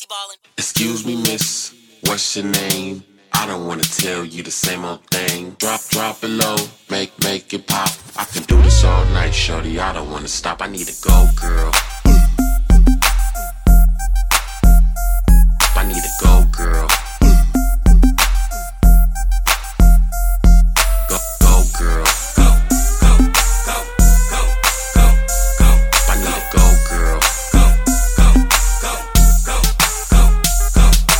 Excuse me, miss, what's your name? I don't wanna tell you the same old thing. Drop it low, make it pop. I can do this all night, shorty, I don't wanna stop. I need a go, girl.